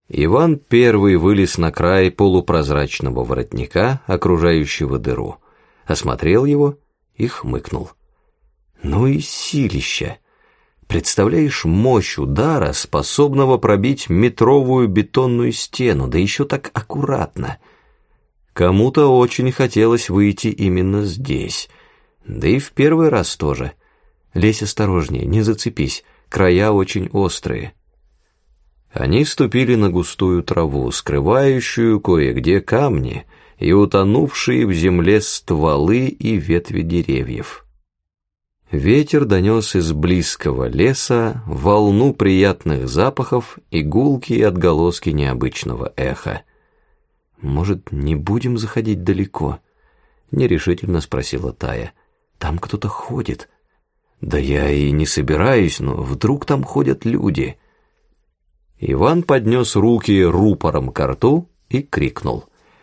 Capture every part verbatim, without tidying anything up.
Иван первый вылез на край полупрозрачного воротника, окружающего дыру, осмотрел его и хмыкнул. Ну и силища! Представляешь мощь удара, способного пробить метровую бетонную стену, да еще так аккуратно. Кому-то очень хотелось выйти именно здесь, да и в первый раз тоже. Лезь осторожнее, не зацепись, края очень острые. Они ступили на густую траву, скрывающую кое-где камни и утонувшие в земле стволы и ветви деревьев. Ветер донес из близкого леса волну приятных запахов и гулкие отголоски необычного эха. «Может, не будем заходить далеко?» — нерешительно спросила Тая. «Там кто-то ходит». «Да я и не собираюсь, но вдруг там ходят люди». Иван поднес руки рупором ко рту и крикнул.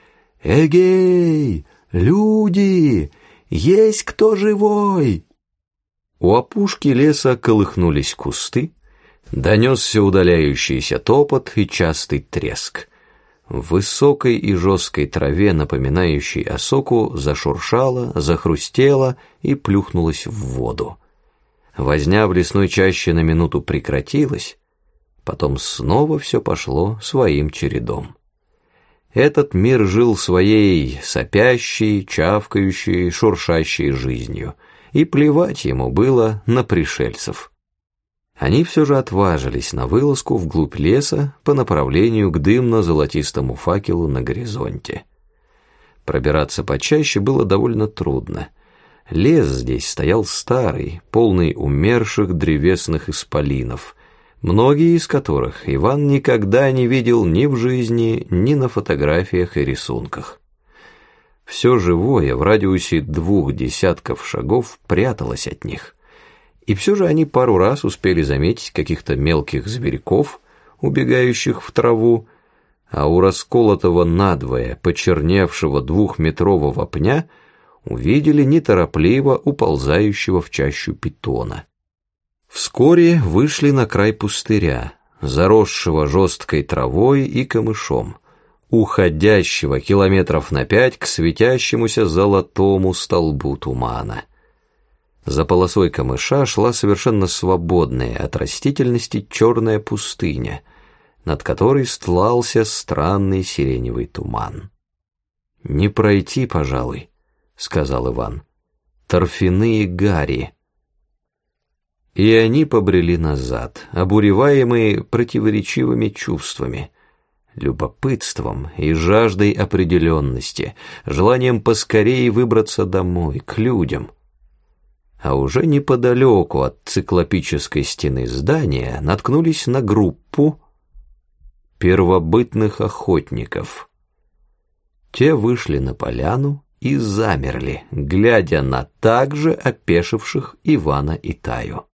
«Эгей, люди! Есть кто живой?» У опушки леса колыхнулись кусты, донесся удаляющийся топот и частый треск. В высокой и жесткой траве, напоминающей осоку, зашуршало, захрустело и плюхнулось в воду. Возня в лесной чаще на минуту прекратилась, потом снова все пошло своим чередом. Этот мир жил своей сопящей, чавкающей, шуршащей жизнью, и плевать ему было на пришельцев. Они все же отважились на вылазку вглубь леса по направлению к дымно-золотистому факелу на горизонте. Пробираться почаще было довольно трудно. Лес здесь стоял старый, полный умерших древесных исполинов, многие из которых Иван никогда не видел ни в жизни, ни на фотографиях и рисунках. Все живое в радиусе двух десятков шагов пряталось от них, и все же они пару раз успели заметить каких-то мелких зверьков, убегающих в траву, а у расколотого надвое почерневшего двухметрового пня увидели неторопливо уползающего в чащу питона. Вскоре вышли на край пустыря, заросшего жесткой травой и камышом, уходящего километров на пять к светящемуся золотому столбу тумана. За полосой камыша шла совершенно свободная от растительности черная пустыня, над которой стлался странный сиреневый туман. «Не пройти, пожалуй», — сказал Иван. «Торфяные гари». И они побрели назад, обуреваемые противоречивыми чувствами, любопытством и жаждой определенности, желанием поскорее выбраться домой, к людям. А уже неподалеку от циклопической стены здания наткнулись на группу первобытных охотников. Те вышли на поляну и замерли, глядя на так же опешивших Ивана и Таю.